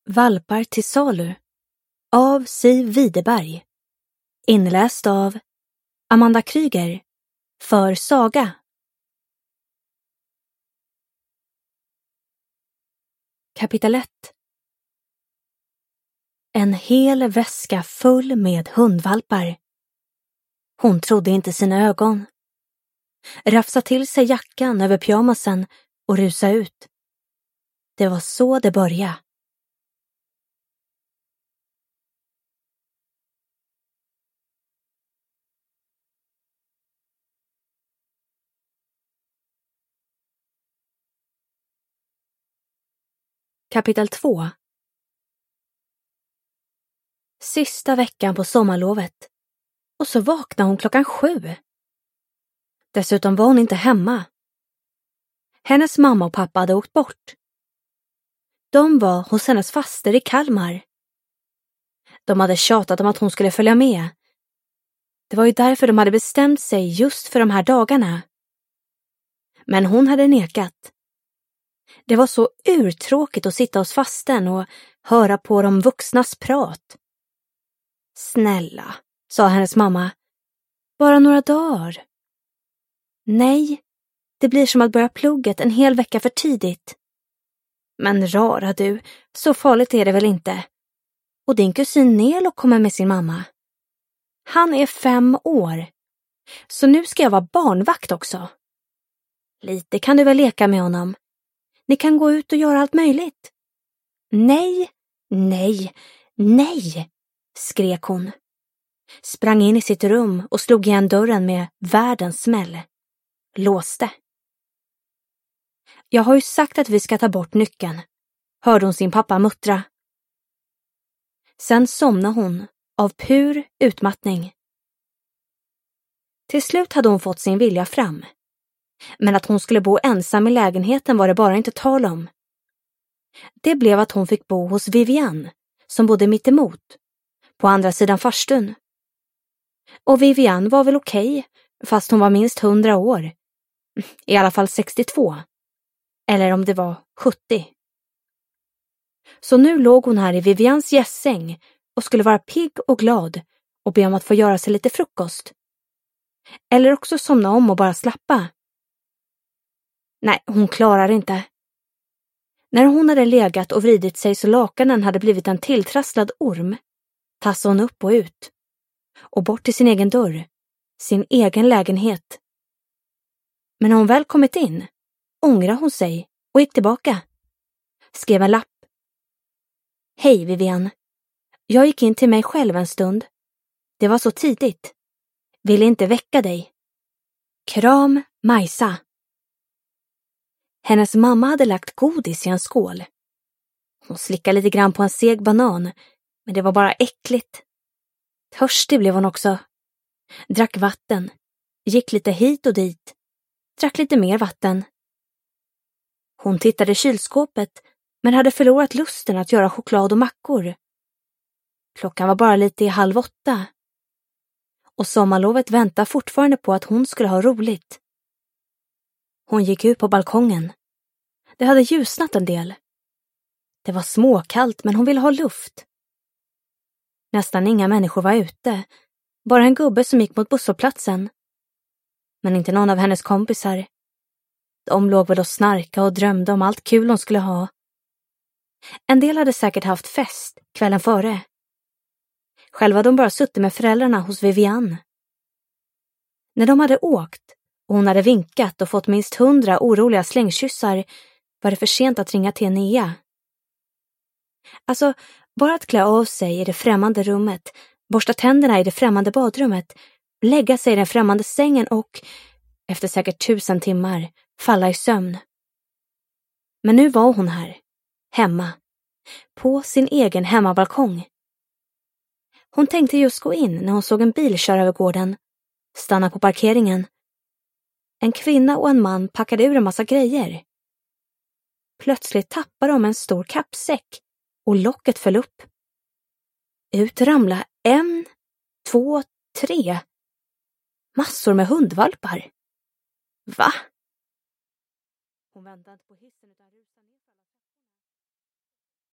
Valpar till salu av Siv Widerberg. Inläst av Amanda Kryger för Saga. Kapitel 1. En hel väska full med hundvalpar. Hon trodde inte sina ögon. Rafsa till sig jackan över pyjamasen och rusa ut. Det var så det började. Kapitel 2. Sista veckan på sommarlovet. Och så vaknade hon 7:00. Dessutom var hon inte hemma. Hennes mamma och pappa hade åkt bort. De var hos hennes faster i Kalmar. De hade tjatat om att hon skulle följa med. Det var ju därför de hade bestämt sig just för de här dagarna. Men hon hade nekat. Det var så urtråkigt att sitta hos fasten och höra på de vuxnas prat. Snälla, sa hennes mamma. Bara några dagar. Nej, det blir som att börja plugget en hel vecka för tidigt. Men rara du, så farligt är det väl inte. Och din kusin Nelo kommer med sin mamma. Han är 5 år. Så nu ska jag vara barnvakt också. Lite kan du väl leka med honom. Ni kan gå ut och göra allt möjligt. Nej, nej, nej, skrek hon. Sprang in i sitt rum och slog igen dörren med världens smäll. Låste. Jag har ju sagt att vi ska ta bort nyckeln, hörde hon sin pappa muttra. Sen somnade hon av pur utmattning. Till slut hade hon fått sin vilja fram. Men att hon skulle bo ensam i lägenheten var det bara inte tal om. Det blev att hon fick bo hos Vivian, som bodde mitt emot, på andra sidan farstun. Och Vivian var väl okej, fast hon var minst 100 år. I alla fall 62. Eller om det var 70. Så nu låg hon här i Vivians gästsäng och skulle vara pigg och glad och be om att få göra sig lite frukost. Eller också somna om och bara slappa. Nej, hon klarar inte. När hon hade legat och vridit sig så lakanen hade blivit en tilltrasslad orm, tassade hon upp och ut. Och bort till sin egen dörr, sin egen lägenhet. Men när hon väl kommit in, ångrade hon sig och gick tillbaka. Skrev en lapp. Hej Vivian. Jag gick in till mig själv en stund. Det var så tidigt. Ville inte väcka dig. Kram, Majsa. Hennes mamma hade lagt godis i en skål. Hon slickade lite grann på en seg banan, men det var bara äckligt. Törstig blev hon också. Drack vatten. Gick lite hit och dit. Drack lite mer vatten. Hon tittade i kylskåpet, men hade förlorat lusten att göra choklad och mackor. Klockan var bara lite i 7:30. Och sommarlovet väntade fortfarande på att hon skulle ha roligt. Hon gick ut på balkongen. Det hade ljusnat en del. Det var småkallt, men hon ville ha luft. Nästan inga människor var ute. Bara en gubbe som gick mot busshållplatsen. Men inte någon av hennes kompisar. De låg väl och snarka och drömde om allt kul de skulle ha. En del hade säkert haft fest kvällen före. Själva hade de bara suttit med föräldrarna hos Vivian. När de hade åkt och hon hade vinkat och fått minst 100 oroliga slängkyssar var det för sent att ringa till Enea. Alltså, bara att klä av sig i det främmande rummet, borsta tänderna i det främmande badrummet, lägga sig i den främmande sängen och, efter säkert 1000 timmar, falla i sömn. Men nu var hon här, hemma, på sin egen hemmabalkong. Hon tänkte just gå in när hon såg en bil köra över gården, stanna på parkeringen. En kvinna och en man packade ur en massa grejer. Plötsligt tappade de en stor kappsäck och locket föll upp. Ut ramlade 1, 2, 3. Massor med hundvalpar. Va? Hon väntade på hissen utan